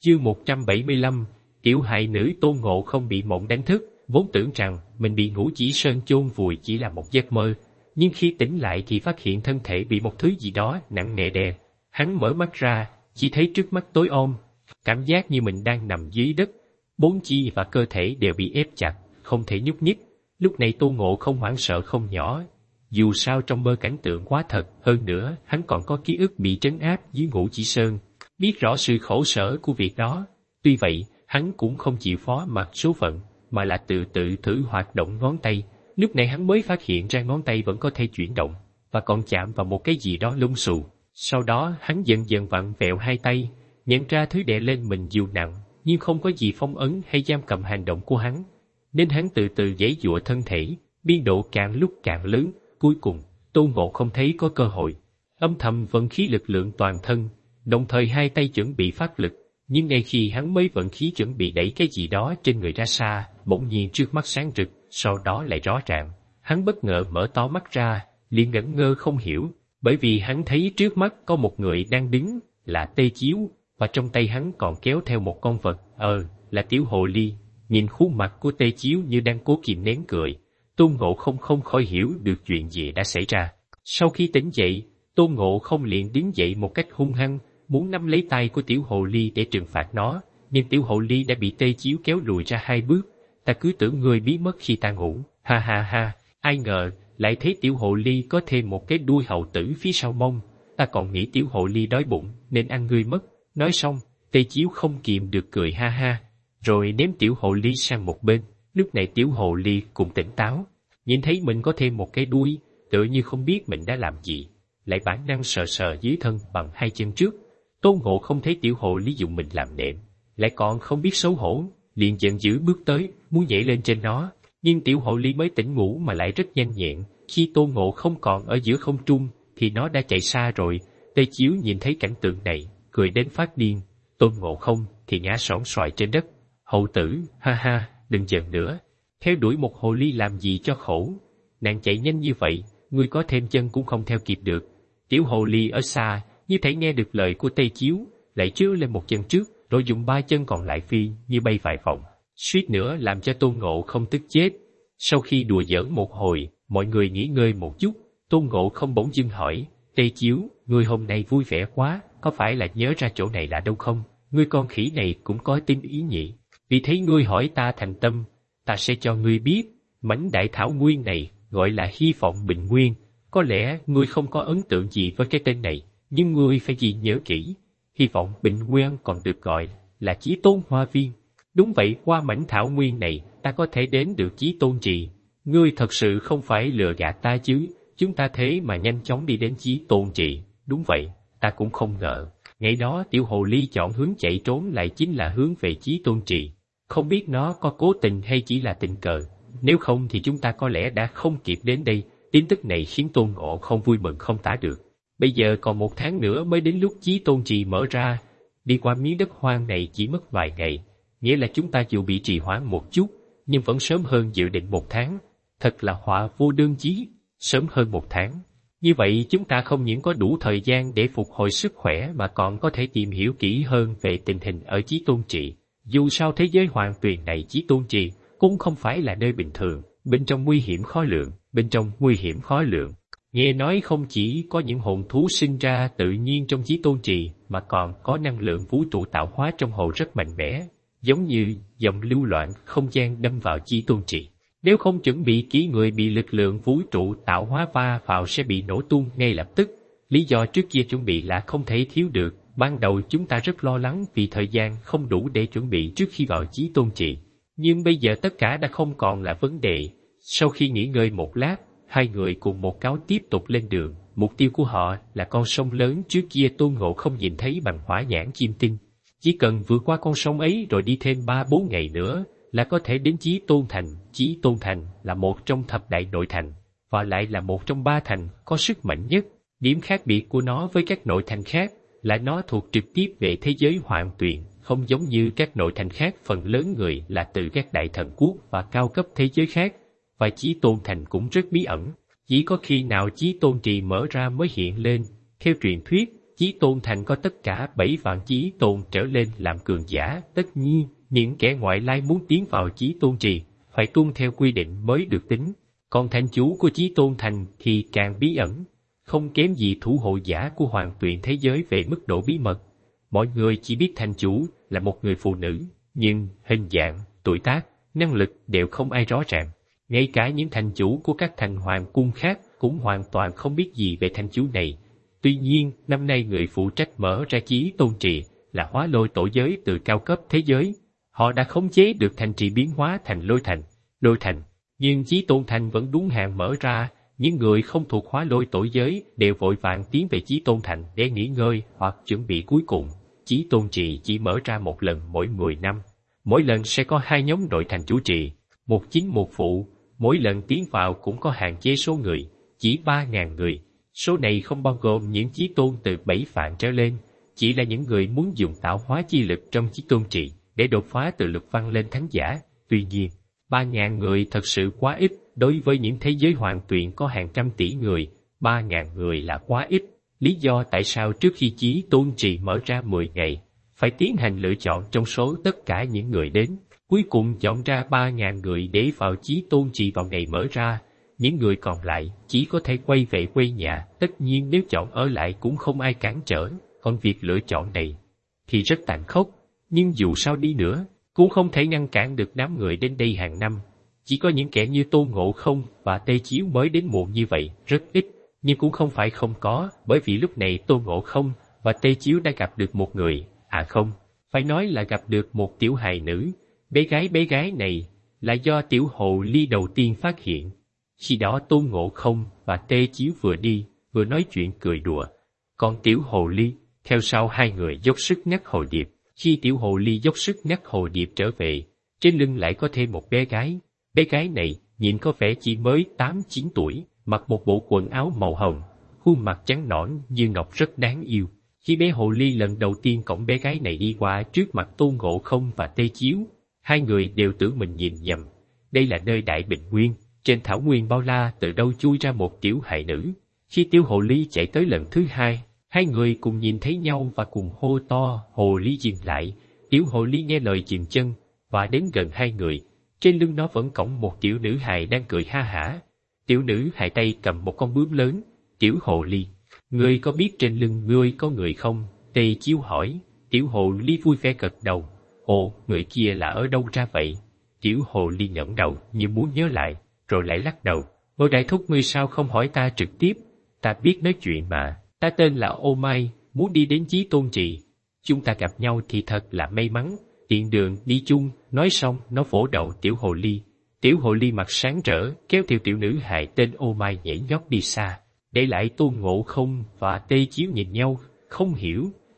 Chương 175, tiểu hài nữ Tôn Ngộ Không bị mộng đánh thức, vốn tưởng rằng mình bị Ngũ Chỉ Sơn chôn vùi chỉ là một giấc mơ, nhưng khi tỉnh lại thì phát hiện thân thể bị một thứ gì đó nặng nề đè. Hắn mở mắt ra, chỉ thấy trước mắt tối om, cảm giác như mình đang nằm dưới đất, bốn chi và cơ thể đều bị ép chặt, không thể nhúc nhích. Lúc này Tôn Ngộ Không hoảng sợ không nhỏ. Dù sao trong mơ cảnh tượng quá thật, hơn nữa hắn còn có ký ức bị trấn áp dưới Ngũ Chỉ Sơn, biết rõ sự khổ sở của việc đó. Tuy vậy, hắn cũng không chịu phó mặc số phận, mà là từ từ thử hoạt động ngón tay. Lúc này hắn mới phát hiện ra ngón tay vẫn có thể chuyển động, và còn chạm vào một cái gì đó lung xù. Sau đó hắn dần dần vặn vẹo hai tay, nhận ra thứ đè lên mình dù nặng, nhưng không có gì phong ấn hay giam cầm hành động của hắn. Nên hắn từ từ giãy giụa thân thể, biên độ càng lúc càng lớn. Cuối cùng, Tôn Ngộ Không thấy có cơ hội, âm thầm vận khí lực lượng toàn thân, đồng thời hai tay chuẩn bị phát lực. Nhưng ngay khi hắn mới vận khí chuẩn bị đẩy cái gì đó trên người ra xa, bỗng nhiên trước mắt sáng rực, sau đó lại rõ ràng. Hắn bất ngờ mở to mắt ra, liền ngẩn ngơ không hiểu, bởi vì hắn thấy trước mắt có một người đang đứng, là Tê Chiếu, và trong tay hắn còn kéo theo một con vật, là Tiểu Hồ Ly. Nhìn khuôn mặt của Tê Chiếu như đang cố kìm nén cười, Tôn Ngộ Không không khỏi hiểu được chuyện gì đã xảy ra. Sau khi tỉnh dậy, Tôn Ngộ Không liền đứng dậy một cách hung hăng, muốn nắm lấy tay của Tiểu Hồ Ly để trừng phạt nó, nhưng Tiểu Hồ Ly đã bị Tê Chiếu kéo lùi ra hai bước. Ta cứ tưởng ngươi biến mất khi ta ngủ, ha ha ha, ai ngờ lại thấy Tiểu Hồ Ly có thêm một cái đuôi hầu tử phía sau mông, ta còn nghĩ Tiểu Hồ Ly đói bụng nên ăn ngươi mất. Nói xong, Tê Chiếu không kìm được cười ha ha, rồi ném Tiểu Hồ Ly sang một bên. Lúc này Tiểu Hồ Ly cũng tỉnh táo, nhìn thấy mình có thêm một cái đuôi, tựa như không biết mình đã làm gì, lại bản năng sờ sờ dưới thân bằng hai chân trước. Tôn Ngộ Không thấy Tiểu Hồ Ly dùng mình làm nệm, lại còn không biết xấu hổ, liền giận dữ bước tới, muốn nhảy lên trên nó, nhưng Tiểu Hồ Ly mới tỉnh ngủ mà lại rất nhanh nhẹn. Khi Tôn Ngộ Không còn ở giữa không trung, thì nó đã chạy xa rồi. Tê Chiếu nhìn thấy cảnh tượng này, cười đến phát điên. Tôn Ngộ Không thì ngã sõng soài trên đất. Hầu tử, ha ha, đừng giận nữa. Theo đuổi một hồ ly làm gì cho khổ. Nàng chạy nhanh như vậy, ngươi có thêm chân cũng không theo kịp được. Tiểu Hồ Ly ở xa, như thể nghe được lời của Tê Chiếu, lại trêu lên một chân trước, rồi dùng ba chân còn lại phi như bay vài vòng, suýt nữa làm cho Tôn Ngộ Không tức chết. Sau khi đùa giỡn một hồi, mọi người nghỉ ngơi một chút, Tôn Ngộ Không bỗng dưng hỏi, Tê Chiếu, ngươi hôm nay vui vẻ quá, có phải là nhớ ra chỗ này là đâu không? Ngươi con khỉ này cũng có tính ý nhị. Vì thấy ngươi hỏi ta thành tâm, ta sẽ cho ngươi biết, mảnh đại thảo nguyên này gọi là Hy Vọng Bình Nguyên. Có lẽ ngươi không có ấn tượng gì với cái tên này, nhưng ngươi phải ghi nhớ kỹ. Hy Vọng Bình Nguyên còn được gọi là Chí Tôn Hoa Viên. Đúng vậy, qua mảnh thảo nguyên này, ta có thể đến được Chí Tôn Trì. Ngươi thật sự không phải lừa gạt ta chứ? Chúng ta thế mà nhanh chóng đi đến Chí Tôn Trì. Đúng vậy, ta cũng không ngờ. Ngày đó Tiểu Hồ Ly chọn hướng chạy trốn lại chính là hướng về Chí Tôn Trì. Không biết nó có cố tình hay chỉ là tình cờ. Nếu không thì chúng ta có lẽ đã không kịp đến đây. Tin tức này khiến Tôn Ngộ Không vui mừng không tả được. Bây giờ còn 1 tháng nữa mới đến lúc Chí Tôn Trì mở ra. Đi qua miếng đất hoang này chỉ mất vài ngày. Nghĩa là chúng ta dù bị trì hoãn một chút, nhưng vẫn sớm hơn dự định 1 tháng. Thật là họa vô đơn chí, sớm hơn 1 tháng. Như vậy chúng ta không những có đủ thời gian để phục hồi sức khỏe mà còn có thể tìm hiểu kỹ hơn về tình hình ở Chí Tôn Trì. Dù sao thế giới hoàng tuyền này Chí Tôn Trì cũng không phải là nơi bình thường, bên trong nguy hiểm khó lượng. Nghe nói không chỉ có những hồn thú sinh ra tự nhiên trong Chí Tôn Trì mà còn có năng lượng vũ trụ tạo hóa trong hồ rất mạnh mẽ, giống như dòng lưu loạn không gian đâm vào Chí Tôn Trì. Nếu không chuẩn bị kỹ, người bị lực lượng vũ trụ tạo hóa va vào sẽ bị nổ tung ngay lập tức. Lý do trước kia chuẩn bị là không thể thiếu được. Ban đầu chúng ta rất lo lắng vì thời gian không đủ để chuẩn bị trước khi vào Chí Tôn Trì. Nhưng bây giờ tất cả đã không còn là vấn đề. Sau khi nghỉ ngơi một lát, hai người cùng một cáo tiếp tục lên đường. Mục tiêu của họ là con sông lớn trước kia Tôn Ngộ Không nhìn thấy bằng hỏa nhãn kim tinh. Chỉ cần vượt qua con sông ấy rồi đi thêm 3-4 ngày nữa là có thể đến Chí Tôn Thành. Chí Tôn Thành là một trong thập đại nội thành, và lại là một trong 3 thành có sức mạnh nhất. Điểm khác biệt của nó với các nội thành khác là nó thuộc trực tiếp về thế giới hoàng tuyền, không giống như các nội thành khác phần lớn người là từ các đại thần quốc và cao cấp thế giới khác. Và Chí Tôn Thành cũng rất bí ẩn, chỉ có khi nào Chí Tôn Trì mở ra mới hiện lên. Theo truyền thuyết, Chí Tôn Thành có tất cả 7 vạn chí tôn trở lên làm cường giả, tất nhiên, những kẻ ngoại lai muốn tiến vào Chí Tôn Trì, phải tuân theo quy định mới được tính. Còn thành chủ của Chí Tôn Thành thì càng bí ẩn, không kém gì thủ hộ giả của hoàng tuyền thế giới về mức độ bí mật. Mọi người chỉ biết thành chủ là một người phụ nữ, nhưng hình dạng, tuổi tác, năng lực đều không ai rõ ràng. Ngay cả những thành chủ của các thành hoàng cung khác cũng hoàn toàn không biết gì về thành chủ này. Tuy nhiên, năm nay người phụ trách mở ra Chí Tôn Trì là Hóa Lôi tổ giới từ cao cấp thế giới. Họ đã khống chế được thành trì biến hóa thành Lôi Thành. Nhưng Chí Tôn Thành vẫn đúng hạn mở ra, những người không thuộc Hóa Lôi tổ giới đều vội vàng tiến về Chí Tôn Thành để nghỉ ngơi hoặc chuẩn bị cuối cùng. Chí Tôn Trì chỉ mở ra một lần mỗi 10 năm. Mỗi lần sẽ có 2 nhóm nội thành chủ trì, một chính một phụ. Mỗi lần tiến vào cũng có hạn chế số người, chỉ 3.000 người. Số này không bao gồm những chí tôn từ 7 vạn trở lên, chỉ là những người muốn dùng tạo hóa chi lực trong Chí Tôn Trì để đột phá từ lực văn lên thánh giả. Tuy nhiên, 3.000 người thật sự quá ít, đối với những thế giới hoàng tuyền có hàng trăm tỷ người, 3.000 người là quá ít. Lý do tại sao trước khi Chí Tôn Trì mở ra 10 ngày, phải tiến hành lựa chọn trong số tất cả những người đến. Cuối cùng chọn ra 3.000 người để vào Chí Tôn Trì vào ngày mở ra, những người còn lại chỉ có thể quay về quê nhà, tất nhiên nếu chọn ở lại cũng không ai cản trở, còn việc lựa chọn này thì rất tàn khốc, nhưng dù sao đi nữa, cũng không thể ngăn cản được đám người đến đây hàng năm. Chỉ có những kẻ như Tôn Ngộ Không và Tê Chiếu mới đến muộn như vậy, rất ít, nhưng cũng không phải không có, bởi vì lúc này Tôn Ngộ Không và Tê Chiếu đã gặp được một người, không, phải nói là gặp được một tiểu hài nữ. Bé gái này là do tiểu hồ ly đầu tiên phát hiện. Khi đó Tôn Ngộ Không và Tê Chiếu vừa đi, vừa nói chuyện cười đùa. Còn tiểu hồ ly, theo sau hai người dốc sức nhắc hồ điệp. Khi tiểu hồ ly dốc sức nhắc hồ điệp trở về, trên lưng lại có thêm một bé gái. Bé gái này nhìn có vẻ chỉ mới 8-9 tuổi, mặc một bộ quần áo màu hồng, khuôn mặt trắng nõn như ngọc rất đáng yêu. Khi bé hồ ly lần đầu tiên cõng bé gái này đi qua trước mặt Tôn Ngộ Không và Tê Chiếu, hai người đều tưởng mình nhìn nhầm. Đây là nơi Đại Bình Nguyên, trên thảo nguyên bao la từ đâu chui ra một tiểu hài nữ. Khi tiểu hồ ly chạy tới lần thứ hai, hai người cùng nhìn thấy nhau và cùng hô to. Hồ ly dừng lại, tiểu hồ ly nghe lời chìm chân và đến gần hai người. Trên lưng nó vẫn cõng một tiểu nữ hài đang cười ha hả. Tiểu nữ hài tay cầm một con bướm lớn. Tiểu hồ ly, ngươi có biết trên lưng ngươi có người không? Tê Chiếu hỏi. Tiểu hồ ly vui vẻ gật đầu. Ồ, người kia là ở đâu ra vậy? Tiểu hồ ly ngẩng đầu như muốn nhớ lại, rồi lại lắc đầu. Ngô đại thúc, ngươi sao không hỏi ta trực tiếp? Ta biết nói chuyện mà. Ta tên là Ô Mai, muốn đi đến Chí Tôn Trì. Chúng ta gặp nhau thì thật là may mắn. Tiện đường đi chung. Nói xong, nó vỗ đầu tiểu hồ ly. Tiểu hồ ly mặt sáng rỡ, kéo theo tiểu nữ hài tên Ô Mai nhảy nhót đi xa, để lại Tôn Ngộ Không và Tê Chiếu nhìn nhau, không hiểu.